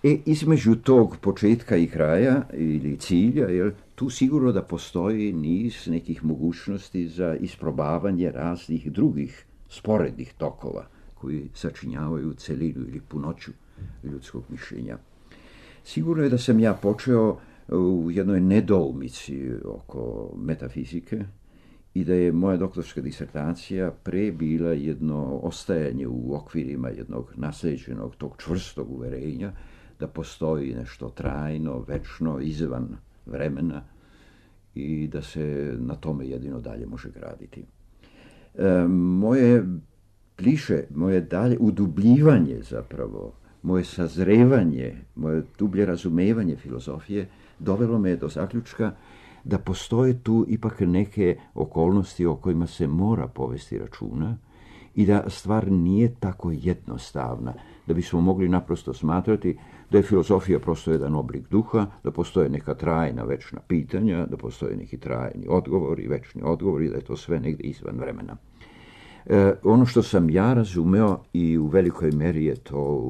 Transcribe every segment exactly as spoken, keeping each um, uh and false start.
E između tog početka i kraja ili cilja, jer tu sigurno da postoji niz nekih mogućnosti za isprobavanje raznih drugih sporednih tokova koji sačinjavaju celinu ili punoću ljudskog mišljenja. Sigurno je da sam ja počeo u jednoj nedoumici oko metafizike i da je moja doktorska disertacija pre bila jedno ostajanje u okvirima jednog nasleđenog, tog čvrstog uverenja da postoji nešto trajno, večno, izvan vremena i da se na tome jedino dalje može graditi. E, moje pliše, moje dalje udubljivanje zapravo, moje sazrevanje, moje dublje razumevanje filozofije dovelo me do zaključka da postoje tu ipak neke okolnosti o kojima se mora povesti računa i da stvar nije tako jednostavna, da bismo mogli naprosto smatrati da je filozofija prosto jedan oblik duha, da postoje neka trajna, večna pitanja, da postoje neki trajni odgovori, večni odgovori, da je to sve negdje izvan vremena. E, ono što sam ja razumeo i u velikoj meri je to,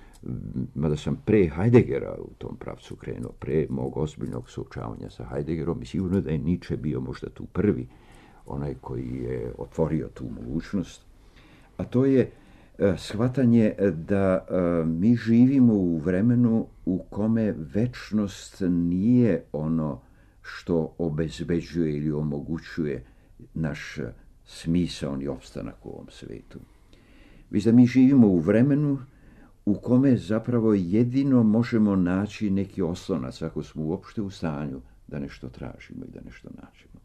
mada sam pre Heideggera u tom pravcu krenuo, pre mog ozbiljnog suočavanja sa Heideggerom, i sigurno da je Nietzsche bio možda tu prvi, onaj koji je otvorio tu mogućnost, a to je uh, shvatanje da uh, mi živimo u vremenu u kome večnost nije ono što obezbeđuje ili omogućuje naš smisaoni opstanak u ovom svetu. Već da mi živimo u vremenu u kome zapravo jedino možemo naći neki oslonac ako smo uopšte u stanju da nešto tražimo i da nešto nađemo.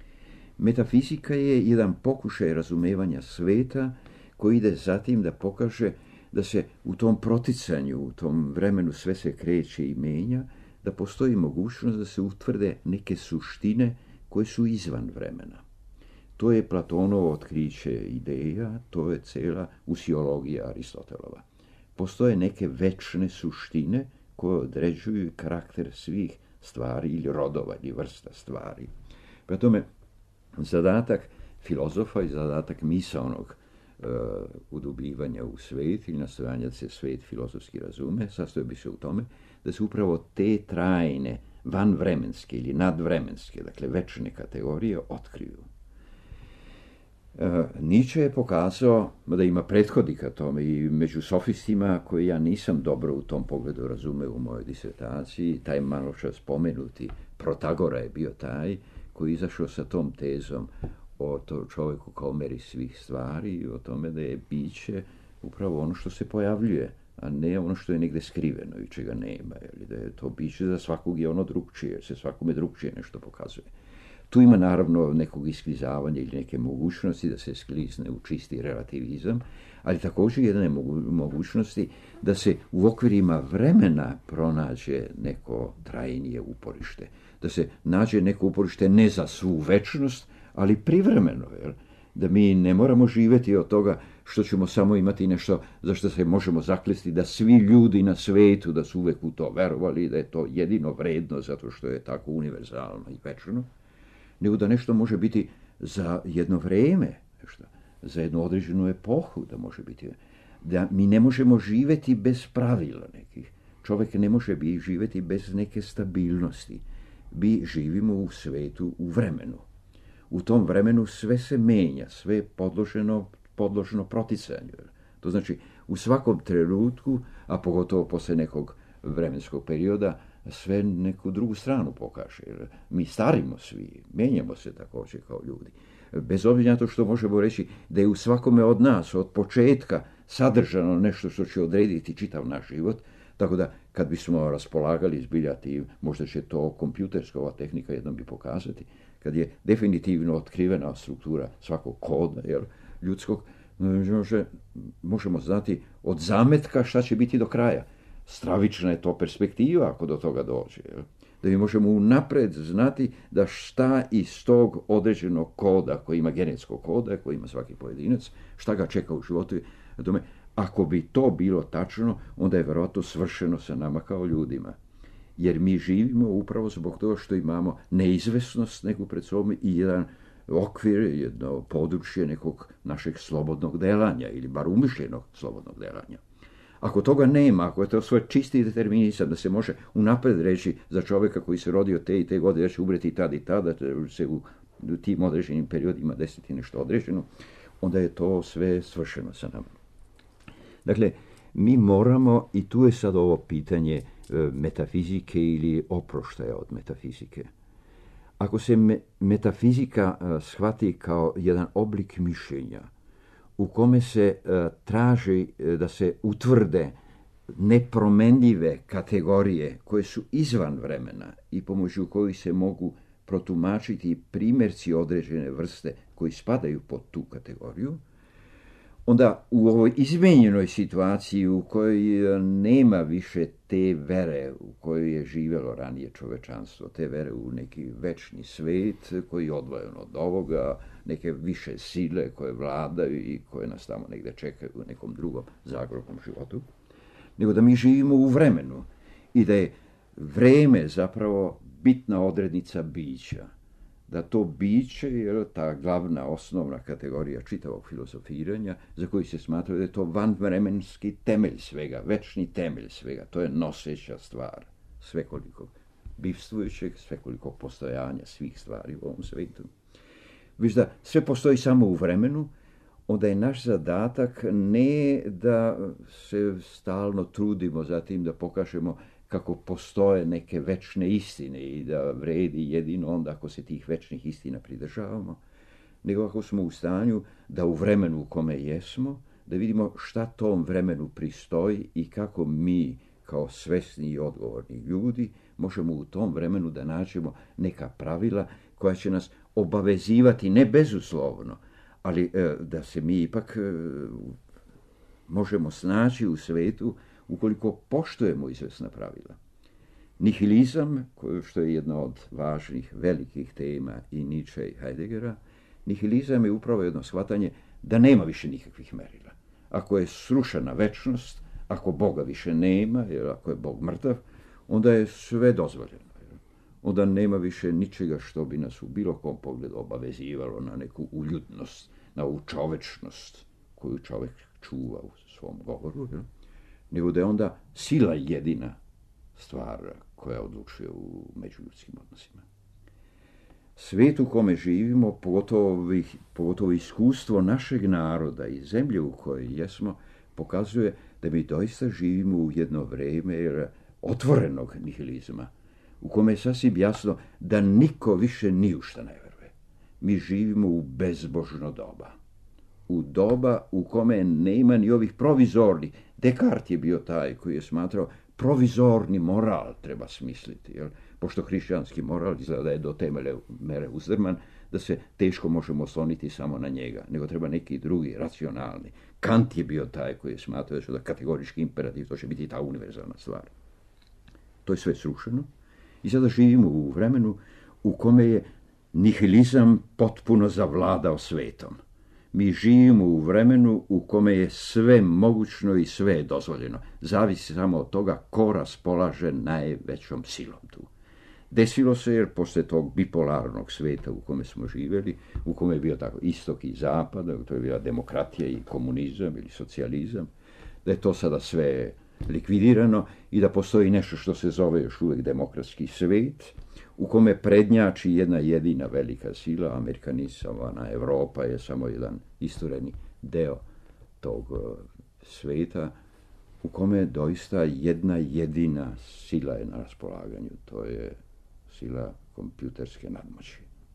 Metafizika je jedan pokušaj razumevanja sveta koji ide zatim da pokaže da se u tom proticanju, u tom vremenu sve se kreće i menja, da postoji mogućnost da se utvrde neke suštine koje su izvan vremena. To je Platonovo otkriće ideja, to je cela usiologija Aristotelova. Postoje neke večne suštine koje određuju karakter svih stvari ili rodova ili vrsta stvari. Prema tome, zadatak filozofa i zadatak misaonog uh, udubljivanja u svet ili nastojanja da se svet filozofski razume, sastoji bi se u tome da se upravo te trajne, vanvremenske ili nadvremenske, dakle večne kategorije otkriju. Uh, Nietzsche je pokazao da ima prethodnika tome i među sofistima koji ja nisam dobro u tom pogledu razumeo u mojoj disertaciji, taj malo što spomenuti Protagora je bio taj koji izašao sa tom tezom o to čovjeku kao meri svih stvari i o tome da je biće upravo ono što se pojavljuje, a ne ono što je negdje skriveno i čega nema, ili da je to biće za svakog je ono drugčije, se svakome drugčije nešto pokazuje. Tu ima naravno nekog isklizavanja ili neke mogućnosti da se sklizne u čisti relativizam, ali također jedne mogućnosti da se u okvirima vremena pronađe neko trajnije uporište. Da se nađe neko uporište ne za svu večnost, ali privremeno, jer da mi ne moramo živjeti od toga što ćemo samo imati nešto za što se možemo zaklesti da svi ljudi na svetu da su uvek u to verovali, da je to jedino vredno zato što je tako univerzalno i večno, nego da nešto može biti za jedno vrijeme, nešto, za jednu određenu epohu da može biti. Da mi ne možemo živjeti bez pravila nekih. Čovjek ne može bi živjeti bez neke stabilnosti. Mi živimo u svetu, u vremenu. U tom vremenu sve se menja, sve je podloženo, podloženo proticanju. To znači u svakom trenutku, a pogotovo posle nekog vremenskog perioda, sve neku drugu stranu pokaže. Mi starimo svi, menjamo se također kao ljudi. Bez obzira na to što možemo reći da je u svakome od nas od početka sadržano nešto što će odrediti čitav naš život, tako da kad bismo raspolagali zbiljati, možda će to kompjuterska ova tehnika jednom bi pokazati, kad je definitivno otkrivena struktura svakog koda jer, ljudskog, može, možemo znati od zametka šta će biti do kraja. Stravična je to perspektiva ako do toga dođe. Jer? Da mi možemo unapred znati da šta iz tog određenog koda, koji ima genetskog koda, koji ima svaki pojedinac, šta ga čeka u životu. Tome, ako bi to bilo tačno, onda je vjerojatno svršeno sa nama kao ljudima. Jer mi živimo upravo zbog toga što imamo neizvesnost neku pred sobom i jedan okvir, jedno područje nekog našeg slobodnog delanja ili bar umišljenog slobodnog delanja. Ako toga nema, ako je to svoj čisti determinizam, da se može unapred reći za čovjeka koji se rodio te i te godine, da će umreti tad i tad, da se u tim određenim periodima desiti nešto određeno, onda je to sve svršeno sa nama. Dakle, mi moramo, i tu je sad ovo pitanje metafizike ili oproštaja od metafizike. Ako se me, metafizika uh, shvati kao jedan oblik mišljenja u kome se uh, traži uh, da se utvrde nepromenljive kategorije koje su izvan vremena i pomoću kojih se mogu protumačiti primjerci određene vrste koji spadaju pod tu kategoriju, onda u ovoj izmenjenoj situaciji u kojoj nema više te vere u kojoj je živjelo ranije čovečanstvo, te vere u neki večni svet koji je odvojen od ovoga, neke više sile koje vladaju i koje nas tamo negdje čekaju u nekom drugom zagorkom životu, nego da mi živimo u vremenu i da je vreme zapravo bitna odrednica bića. Da to biće je ta glavna, osnovna kategorija čitavog filozofiranja, za koji se smatra da je to vanvremenski temelj svega, večni temelj svega. To je noseća stvar svekolikog bivstvujućeg, svekolikog postojanja svih stvari u ovom svijetu. Viš da sve postoji samo u vremenu, onda je naš zadatak ne da se stalno trudimo za tim da pokažemo kako postoje neke večne istine i da vredi jedino onda ako se tih večnih istina pridržavamo, nego ako smo u stanju da u vremenu u kome jesmo, da vidimo šta tom vremenu pristoji i kako mi kao svesni i odgovorni ljudi možemo u tom vremenu da nađemo neka pravila koja će nas obavezivati ne bezuslovno, ali e, da se mi ipak e, možemo snaći u svetu ukoliko poštujemo izvesna pravila. Nihilizam, što je jedna od važnih, velikih tema i Nietzsche i Heideggera, nihilizam je upravo jedno shvatanje da nema više nikakvih merila. Ako je srušena večnost, ako Boga više nema, jer ako je Bog mrtav, onda je sve dozvoljeno. Onda nema više ničega što bi nas u bilo kom pogledu obavezivalo na neku uljudnost, na ovu čovečnost koju čovjek čuva u svom govoru, jel? Nego da je onda sila jedina stvar koja odlučuje u međuljudskim odnosima. Svijet u kome živimo, pogotovo, pogotovo iskustvo našeg naroda i zemlje u kojoj jesmo, pokazuje da mi doista živimo u jedno vrijeme otvorenog nihilizma, u kome je sasvim jasno da niko više ni u šta ne veruje. Mi živimo u bezbožno doba. U doba u kome nema ni ovih provizornih. Descartes je bio taj koji je smatrao provizorni moral treba smisliti, jel? Pošto hrišćanski moral izgleda da je do te mere uzdrman, da se teško možemo osloniti samo na njega, nego treba neki drugi, racionalni. Kant je bio taj koji je smatrao da kategorički imperativ, to će biti ta univerzalna stvar. To je sve srušeno i sada živimo u vremenu u kome je nihilizam potpuno zavladao svetom. Mi živimo u vremenu u kome je sve mogućno i sve je dozvoljeno. Zavisi samo od toga ko raspolaže najvećom silom tu. Desilo se jer poslije tog bipolarnog sveta u kome smo živjeli, u kome je bio tako istok i zapad, to je bila demokratija i komunizam ili socijalizam, da je to sada sve likvidirano i da postoji nešto što se zove još uvijek demokratski svijet, u kome prednjači jedna jedina velika sila, amerikanizovana Europa je samo jedan istureni deo tog svijeta, u kome doista jedna jedina sila je na raspolaganju, to je sila kompjuterske nadmoći.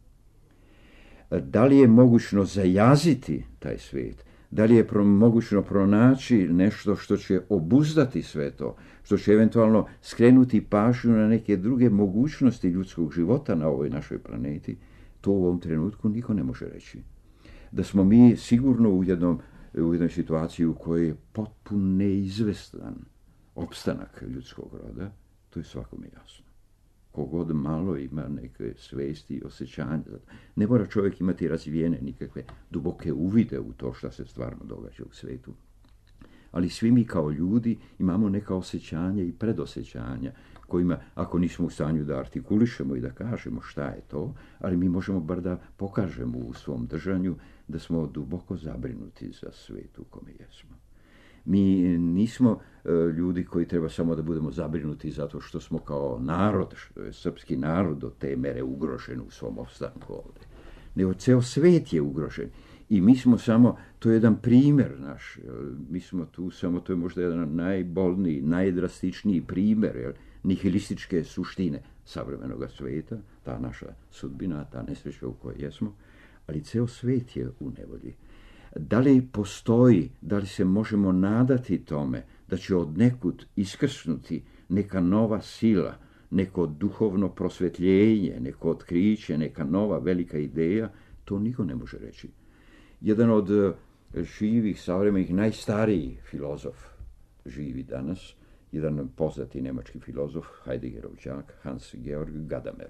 Da li je mogućno zajaziti taj svijet? Da li je pro, mogućno pronaći nešto što će obuzdati sve to, što će eventualno skrenuti pažnju na neke druge mogućnosti ljudskog života na ovoj našoj planeti? To u ovom trenutku niko ne može reći. Da smo mi sigurno u, jednom, u jednoj situaciji u kojoj je potpuno neizvestan opstanak ljudskog roda, to je svakome jasno. Kogod malo ima neke svesti i osjećanja. Ne mora čovjek imati razvijene nikakve duboke uvide u to što se stvarno događa u svijetu. Ali svi mi kao ljudi imamo neka osjećanja i predosjećanja kojima, ako nismo u stanju da artikulišemo i da kažemo šta je to, ali mi možemo bar da pokažemo u svom držanju da smo duboko zabrinuti za svijet u kome jesmo. Mi nismo e, ljudi koji treba samo da budemo zabrinuti zato što smo kao narod, što je srpski narod do te mere ugrožen u svom opstanku ovde. Nego ceo svet je ugrožen. I mi smo samo, to je jedan primjer naš, mi smo tu samo, to je možda jedan najbolniji, najdrastičniji primjer jel, nihilističke suštine savremenog sveta, ta naša sudbina, ta nesreća u kojoj jesmo, ali ceo svet je u nevolji. Da li postoji, da li se možemo nadati tome da će od nekud iskrsnuti neka nova sila, neko duhovno prosvetljenje, neko otkriće, neka nova velika ideja, to niko ne može reći. Jedan od živih, savremenih, najstariji filozof živi danas, jedan poznati nemački filozof, Heideggerov đak, Hans-Georg Gadamer.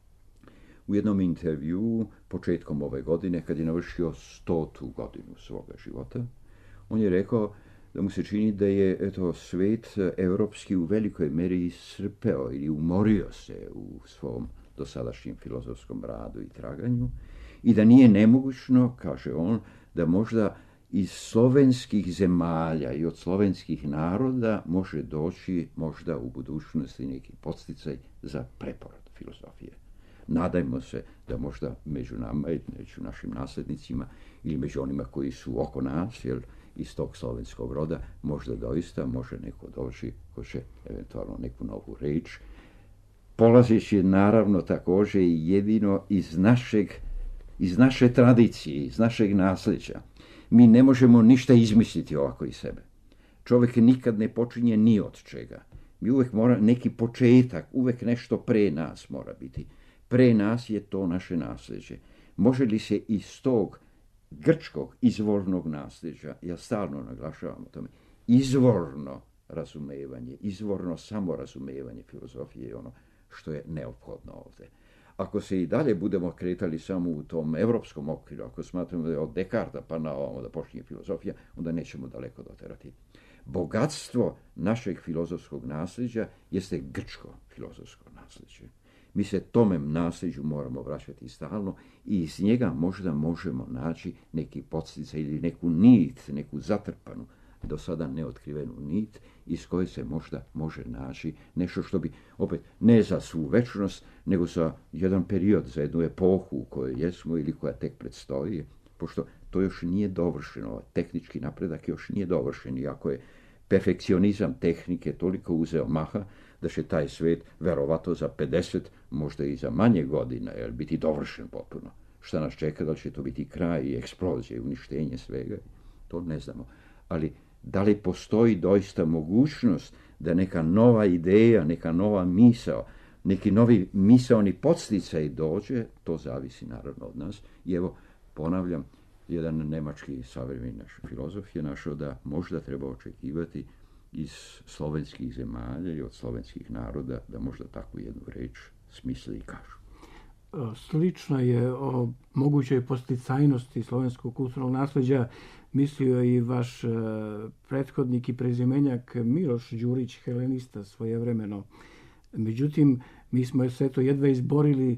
U jednom intervjuu, početkom ove godine, kad je navršio stotu godinu svoga života, on je rekao da mu se čini da je eto, svet evropski u velikoj meri iscrpeo ili umorio se u svom dosadašnjem filozofskom radu i traganju i da nije nemogućno, kaže on, da možda iz slovenskih zemalja i od slovenskih naroda može doći možda u budućnosti neki podsticaj za preporod filozofije. Nadajmo se da možda među nama i među našim naslednicima ili među onima koji su oko nas, jer iz tog slovenskog roda možda doista može neko doći ko će eventualno neku novu reč, polazeći naravno također i jedino iz našeg, iz naše tradicije, iz našeg nasljeđa. Mi ne možemo ništa izmisliti ovako iz sebe. Čovjek nikad ne počinje ni od čega. Mi uvijek mora neki početak, uvijek nešto pre nas mora biti. Pre nas je to naše nasljeđe. Može li se iz tog grčkog izvornog nasljeđa, ja stalno naglašavam o tome, izvorno razumevanje, izvorno samorazumevanje filozofije je ono što je neophodno ovdje. Ako se i dalje budemo kretali samo u tom evropskom okviru, ako smatramo da je od Dekarta pa na ovamo da počinje filozofija, onda nećemo daleko doterati. Bogatstvo našeg filozofskog nasljeđa jeste grčko filozofsko nasljeđe. Mi se tome nasljeđu moramo vraćati stalno i iz njega možda možemo naći neki podsticaj ili neku nit, neku zatrpanu, do sada neotkrivenu nit iz koje se možda može naći nešto što bi, opet, ne za svu večnost, nego za jedan period, za jednu epohu u kojoj jesmo ili koja tek predstoji, pošto to još nije dovršeno, tehnički napredak još nije dovršen, iako je perfekcionizam tehnike toliko uzeo maha da će taj svet verovato za pedeset, možda i za manje godina, jer biti dovršen potpuno. Šta nas čeka, da li će to biti kraj i eksplozija i uništenje svega, to ne znamo. Ali da li postoji doista mogućnost da neka nova ideja, neka nova misao, neki novi misaoni podsticaj dođe, to zavisi naravno od nas. I evo, ponavljam, jedan nemački savremeni naš filozof je našao da možda treba očekivati iz slovenskih zemalja i od slovenskih naroda da možda takvu jednu reč smisle i kažu. Slično je o mogućoj posticajnosti slovenskog kulturnog nasljeđa mislio i vaš prethodnik i prezimenjak Miloš Đurić, helenista svojevremeno. Međutim, mi smo se to jedva izborili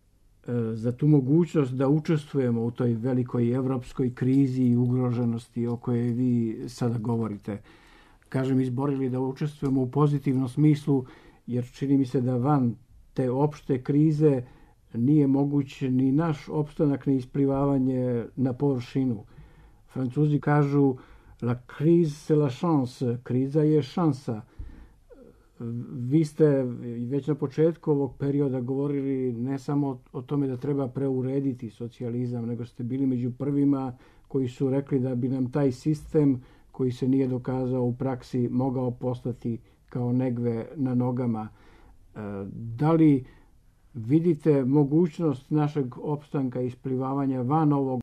za tu mogućnost da učestvujemo u toj velikoj evropskoj krizi i ugroženosti o kojoj vi sada govorite. Kažem, izborili da učestvujemo u pozitivnom smislu, jer čini mi se da van te opšte krize nije moguć ni naš opstanak, ni isplivavanje na površinu. Francuzi kažu la crise c'est la chance, kriza je šansa. Vi ste već na početku ovog perioda govorili ne samo o tome da treba preurediti socijalizam, nego ste bili među prvima koji su rekli da bi nam taj sistem koji se nije dokazao u praksi mogao postati kao negve na nogama. Da li vidite mogućnost našeg opstanka i isplivavanja van ovog